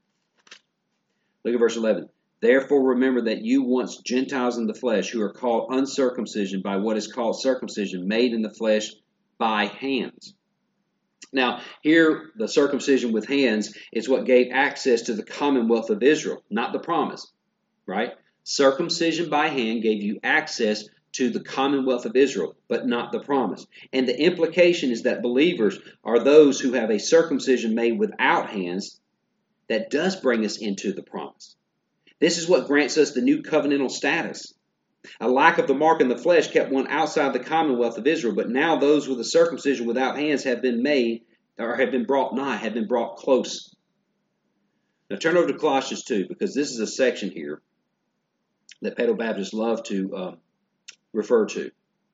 Look at verse eleven. Therefore remember that you once Gentiles in the flesh, who are called uncircumcision by what is called circumcision, made in the flesh by hands. Now, here, the circumcision with hands is what gave access to the commonwealth of Israel, not the promise, right? Circumcision by hand gave you access to the commonwealth of Israel, but not the promise. And the implication is that believers are those who have a circumcision made without hands that does bring us into the promise. This is what grants us the new covenantal status. A lack of the mark in the flesh kept one outside the commonwealth of Israel, but now those with a circumcision without hands have been made, or have been brought nigh, have been brought close. Now turn over to Colossians two, because this is a section here that Paedo-Baptists love to uh, refer to.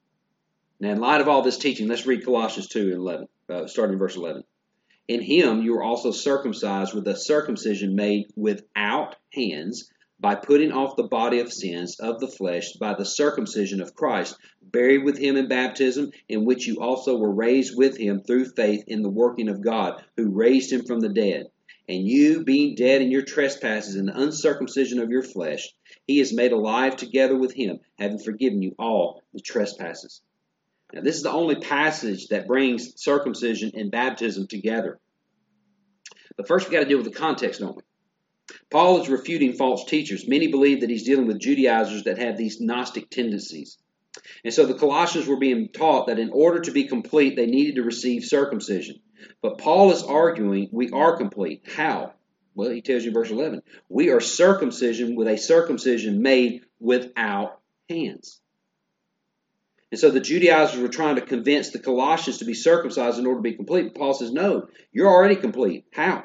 Now, in light of all this teaching, let's read Colossians two and eleven, uh, starting in verse eleven. In Him you are also circumcised with a circumcision made without hands, by putting off the body of sins of the flesh by the circumcision of Christ, buried with him in baptism, in which you also were raised with him through faith in the working of God, who raised him from the dead. And you, being dead in your trespasses and the uncircumcision of your flesh, he is made alive together with him, having forgiven you all the trespasses. Now, this is the only passage that brings circumcision and baptism together. But first, we've got to deal with the context, don't we? Paul is refuting false teachers. Many believe that he's dealing with Judaizers that have these Gnostic tendencies. And so the Colossians were being taught that in order to be complete, they needed to receive circumcision. But Paul is arguing we are complete. How? Well, he tells you in verse eleven. We are circumcision with a circumcision made without hands. And so the Judaizers were trying to convince the Colossians to be circumcised in order to be complete. But Paul says, no, you're already complete. How?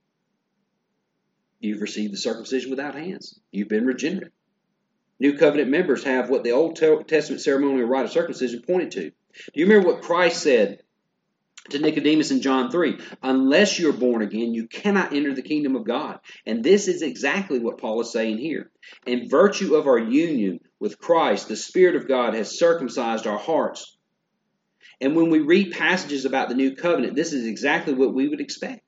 You've received the circumcision without hands. You've been regenerate. New covenant members have what the Old Testament ceremonial rite of circumcision pointed to. Do you remember what Christ said to Nicodemus in John three? Unless you're born again, you cannot enter the kingdom of God. And this is exactly what Paul is saying here. In virtue of our union with Christ, the Spirit of God has circumcised our hearts. And when we read passages about the new covenant, this is exactly what we would expect.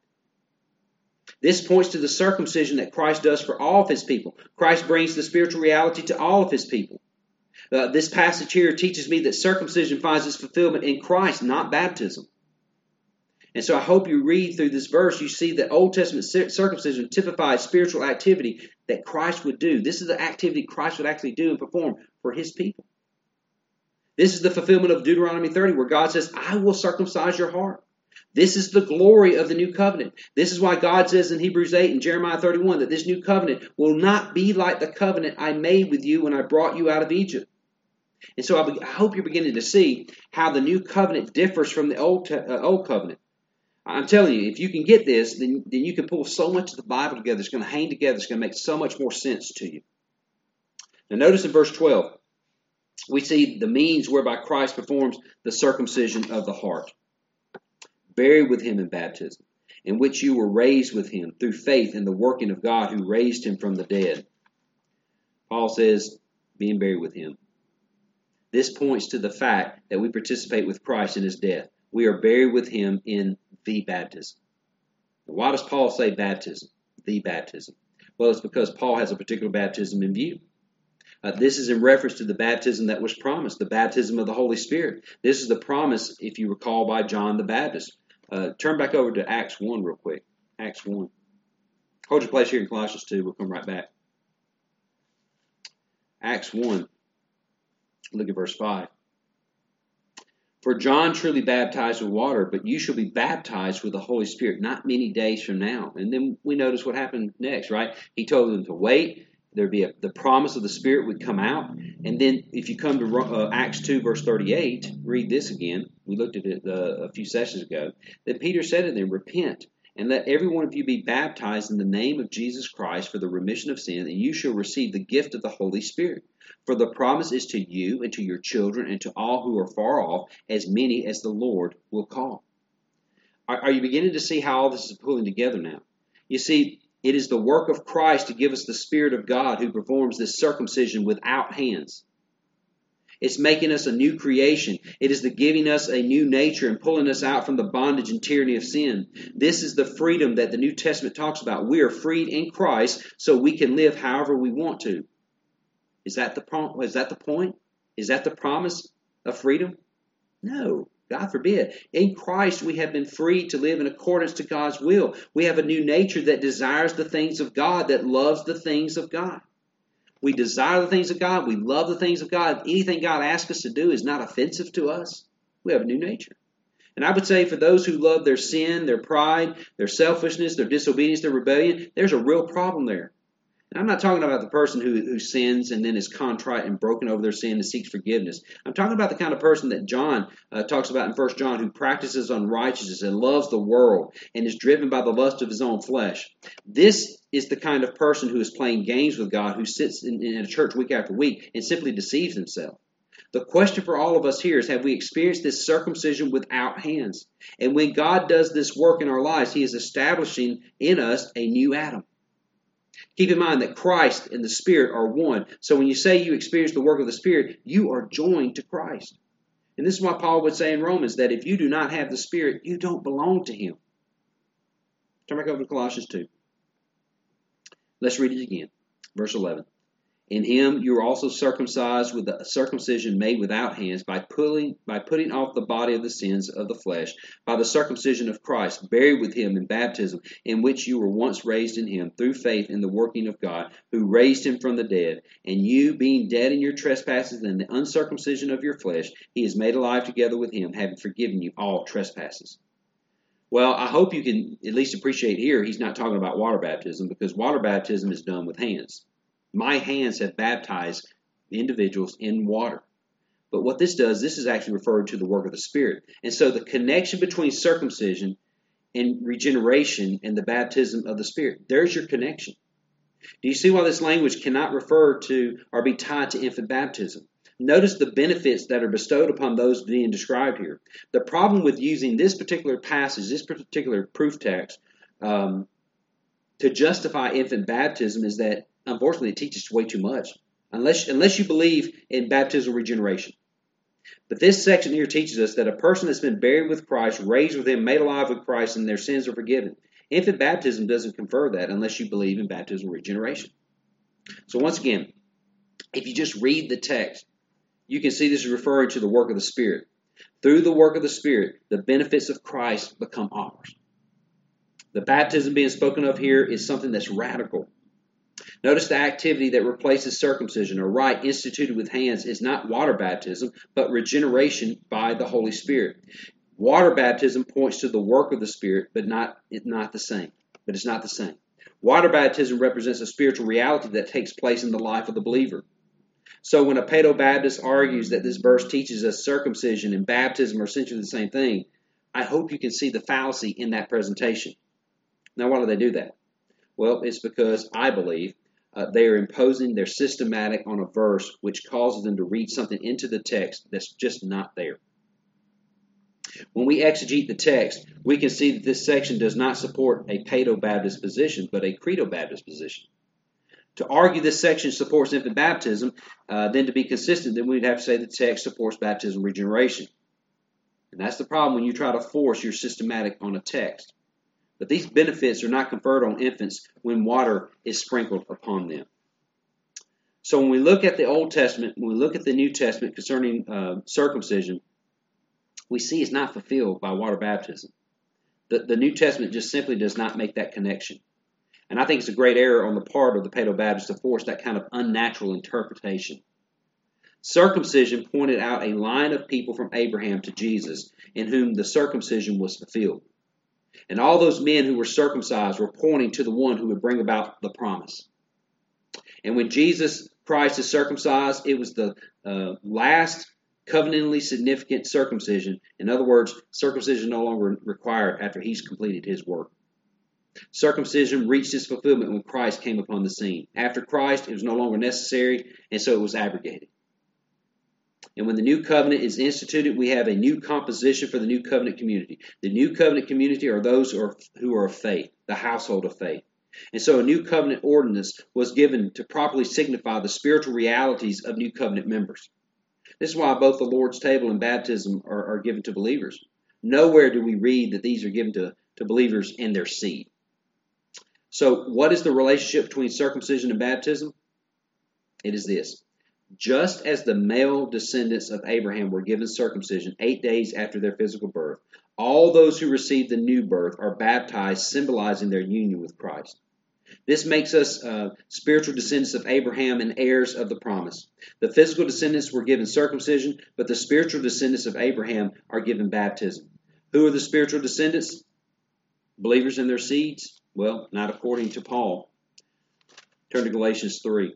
This points to the circumcision that Christ does for all of his people. Christ brings the spiritual reality to all of his people. Uh, this passage here teaches me that circumcision finds its fulfillment in Christ, not baptism. And so I hope you read through this verse, you see that Old Testament circumcision typifies spiritual activity that Christ would do. This is the activity Christ would actually do and perform for his people. This is the fulfillment of Deuteronomy thirty, where God says, I will circumcise your heart. This is the glory of the new covenant. This is why God says in Hebrews eight and Jeremiah thirty-one that this new covenant will not be like the covenant I made with you when I brought you out of Egypt. And so I hope you're beginning to see how the new covenant differs from the old, uh, old covenant. I'm telling you, if you can get this, then, then you can pull so much of the Bible together. It's going to hang together. It's going to make so much more sense to you. Now notice in verse twelve, we see the means whereby Christ performs the circumcision of the heart. Buried with him in baptism, in which you were raised with him through faith in the working of God who raised him from the dead. Paul says, being buried with him. This points to the fact that we participate with Christ in his death. We are buried with him in the baptism. Now, why does Paul say baptism? The baptism. Well, it's because Paul has a particular baptism in view. Uh, this is in reference to the baptism that was promised, the baptism of the Holy Spirit. This is the promise, if you recall, by John the Baptist. Uh, turn back over to Acts one real quick. Acts one. Hold your place here in Colossians two. We'll come right back. Acts one. Look at verse five. For John truly baptized with water, but you shall be baptized with the Holy Spirit not many days from now. And then we notice what happened next, right? He told them to wait. There'd be a, the promise of the Spirit would come out. And then if you come to uh, Acts two, verse thirty-eight, read this again. We looked at it uh, a few sessions ago. That Peter said to them, repent, and let every one of you be baptized in the name of Jesus Christ for the remission of sin, and you shall receive the gift of the Holy Spirit. For the promise is to you and to your children and to all who are far off, as many as the Lord will call. Are, are you beginning to see how all this is pulling together now? You see, it is the work of Christ to give us the Spirit of God who performs this circumcision without hands. It's making us a new creation. It is the giving us a new nature and pulling us out from the bondage and tyranny of sin. This is the freedom that the New Testament talks about. We are freed in Christ so we can live however we want to. Is that the prom- is that the point? Is that the promise of freedom? No. God forbid. In Christ, we have been freed to live in accordance to God's will. We have a new nature that desires the things of God, that loves the things of God. We desire the things of God. We love the things of God. Anything God asks us to do is not offensive to us. We have a new nature. And I would say for those who love their sin, their pride, their selfishness, their disobedience, their rebellion, there's a real problem there. And I'm not talking about the person who, who sins and then is contrite and broken over their sin and seeks forgiveness. I'm talking about the kind of person that John uh, talks about in First John, who practices unrighteousness and loves the world and is driven by the lust of his own flesh. This is the kind of person who is playing games with God, who sits in, in a church week after week and simply deceives himself. The question for all of us here is, have we experienced this circumcision without hands? And when God does this work in our lives, he is establishing in us a new Adam. Keep in mind that Christ and the Spirit are one. So when you say you experience the work of the Spirit, you are joined to Christ. And this is why Paul would say in Romans that if you do not have the Spirit, you don't belong to Him. Turn back over to Colossians two. Let's read it again. Verse eleven. In Him you are also circumcised with a circumcision made without hands, by pulling, by putting off the body of the sins of the flesh, by the circumcision of Christ, buried with Him in baptism, in which you were once raised in Him, through faith in the working of God, who raised Him from the dead. And you, being dead in your trespasses and the uncircumcision of your flesh, He is made alive together with Him, having forgiven you all trespasses. Well, I hope you can at least appreciate here he's not talking about water baptism, because water baptism is done with hands. My hands have baptized individuals in water. But what this does, this is actually referred to the work of the Spirit. And so the connection between circumcision and regeneration and the baptism of the Spirit, there's your connection. Do you see why this language cannot refer to or be tied to infant baptism? Notice the benefits that are bestowed upon those being described here. The problem with using this particular passage, this particular proof text, um, to justify infant baptism is that, unfortunately, it teaches way too much, unless, unless you believe in baptismal regeneration. But this section here teaches us that a person that's been buried with Christ, raised with Him, made alive with Christ, and their sins are forgiven. Infant baptism doesn't confer that unless you believe in baptismal regeneration. So once again, if you just read the text, you can see this is referring to the work of the Spirit. Through the work of the Spirit, the benefits of Christ become ours. The baptism being spoken of here is something that's radical. Notice the activity that replaces circumcision, or rite instituted with hands, is not water baptism, but regeneration by the Holy Spirit. Water baptism points to the work of the Spirit, but not, it's not the same. But it's not the same. Water baptism represents a spiritual reality that takes place in the life of the believer. So when a Paedo-Baptist argues that this verse teaches us circumcision and baptism are essentially the same thing, I hope you can see the fallacy in that presentation. Now, why do they do that? Well, it's because I believe uh, they are imposing their systematic on a verse which causes them to read something into the text that's just not there. When we exegete the text, we can see that this section does not support a Paedo-Baptist position, but a Credo-Baptist position. To argue this section supports infant baptism, uh, then to be consistent, then we'd have to say the text supports baptism regeneration. And that's the problem when you try to force your systematic on a text. But these benefits are not conferred on infants when water is sprinkled upon them. So when we look at the Old Testament, when we look at the New Testament concerning uh, circumcision, we see it's not fulfilled by water baptism. The, the New Testament just simply does not make that connection. And I think it's a great error on the part of the Paedo-Baptists to force that kind of unnatural interpretation. Circumcision pointed out a line of people from Abraham to Jesus, in whom the circumcision was fulfilled. And all those men who were circumcised were pointing to the one who would bring about the promise. And when Jesus Christ is circumcised, it was the uh, last covenantally significant circumcision. In other words, circumcision no longer required after He's completed His work. Circumcision reached its fulfillment when Christ came upon the scene. After Christ, it was no longer necessary, and so it was abrogated. And when the new covenant is instituted, we have a new composition for the new covenant community. The new covenant community are those who are, who are of faith, the household of faith. And so a new covenant ordinance was given to properly signify the spiritual realities of new covenant members. This is why both the Lord's table and baptism are, are given to believers. Nowhere do we read that these are given to, to believers and their seed. So what is the relationship between circumcision and baptism? It is this. Just as the male descendants of Abraham were given circumcision eight days after their physical birth, all those who receive the new birth are baptized, symbolizing their union with Christ. This makes us uh, spiritual descendants of Abraham and heirs of the promise. The physical descendants were given circumcision, but the spiritual descendants of Abraham are given baptism. Who are the spiritual descendants? Believers in their seeds? Well, not according to Paul. Turn to Galatians three.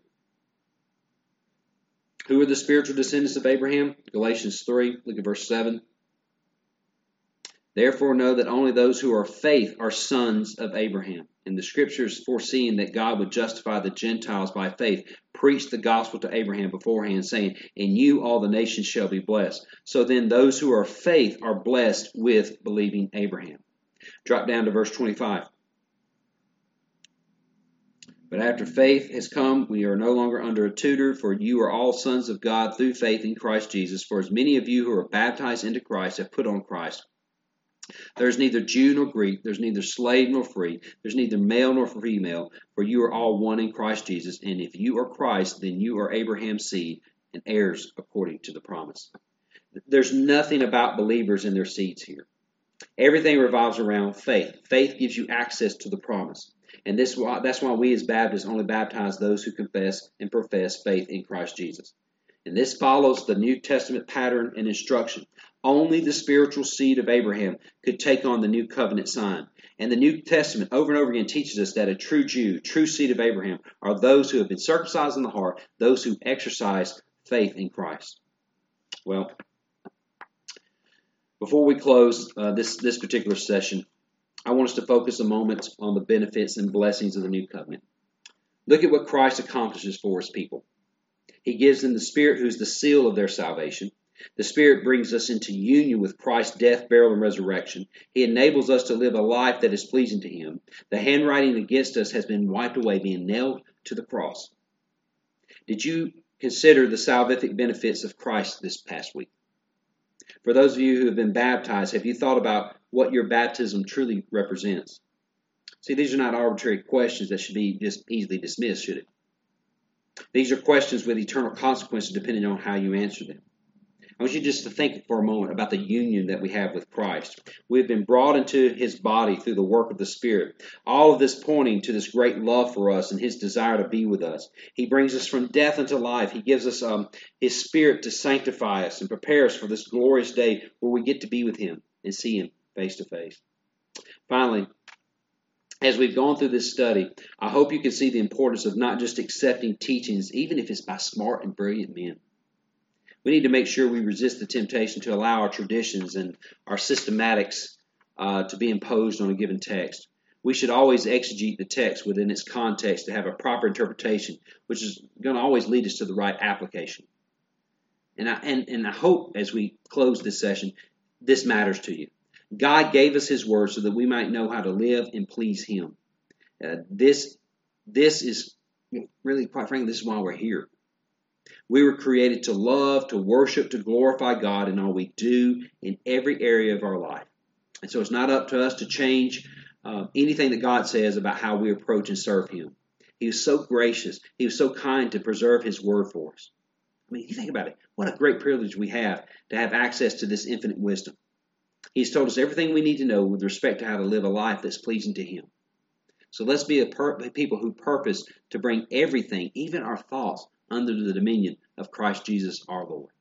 Who are the spiritual descendants of Abraham? Galatians three, look at verse seven. Therefore know that only those who are of faith are sons of Abraham. And the Scriptures, foreseeing that God would justify the Gentiles by faith, preached the gospel to Abraham beforehand, saying, in you all the nations shall be blessed. So then those who are of faith are blessed with believing Abraham. Drop down to verse twenty-five. But after faith has come, we are no longer under a tutor, for you are all sons of God through faith in Christ Jesus. For as many of you who are baptized into Christ have put on Christ. There is neither Jew nor Greek, there's neither slave nor free, there's neither male nor female, for you are all one in Christ Jesus. And if you are Christ, then you are Abraham's seed and heirs according to the promise. There's nothing about believers and their seeds here. Everything revolves around faith. Faith gives you access to the promise. And this, that's why we as Baptists only baptize those who confess and profess faith in Christ Jesus. And this follows the New Testament pattern and instruction. Only the spiritual seed of Abraham could take on the new covenant sign. And the New Testament over and over again teaches us that a true Jew, true seed of Abraham, are those who have been circumcised in the heart, those who exercise faith in Christ. Well, before we close uh, this, this particular session, I want us to focus a moment on the benefits and blessings of the new covenant. Look at what Christ accomplishes for his people. He gives them the Spirit who's the seal of their salvation. The Spirit brings us into union with Christ's death, burial, and resurrection. He enables us to live a life that is pleasing to him. The handwriting against us has been wiped away, being nailed to the cross. Did you consider the salvific benefits of Christ this past week? For those of you who have been baptized, have you thought about what your baptism truly represents? See, these are not arbitrary questions that should be just easily dismissed, should it? These are questions with eternal consequences depending on how you answer them. I want you just to think for a moment about the union that we have with Christ. We have been brought into his body through the work of the Spirit. All of this pointing to this great love for us and his desire to be with us. He brings us from death unto life. He gives us um, his Spirit to sanctify us and prepare us for this glorious day where we get to be with him and see him face to face. Finally, as we've gone through this study, I hope you can see the importance of not just accepting teachings, even if it's by smart and brilliant men. We need to make sure we resist the temptation to allow our traditions and our systematics uh, to be imposed on a given text. We should always exegete the text within its context to have a proper interpretation, which is going to always lead us to the right application. And I, and, and I hope as we close this session, this matters to you. God gave us his word so that we might know how to live and please him. Uh, this, this is really, quite frankly, this is why we're here. We were created to love, to worship, to glorify God in all we do in every area of our life. And so it's not up to us to change uh, anything that God says about how we approach and serve him. He was so gracious. He was so kind to preserve his word for us. I mean, you think about it. What a great privilege we have to have access to this infinite wisdom. He's told us everything we need to know with respect to how to live a life that's pleasing to him. So let's be a per- people who purpose to bring everything, even our thoughts, under the dominion of Christ Jesus our Lord.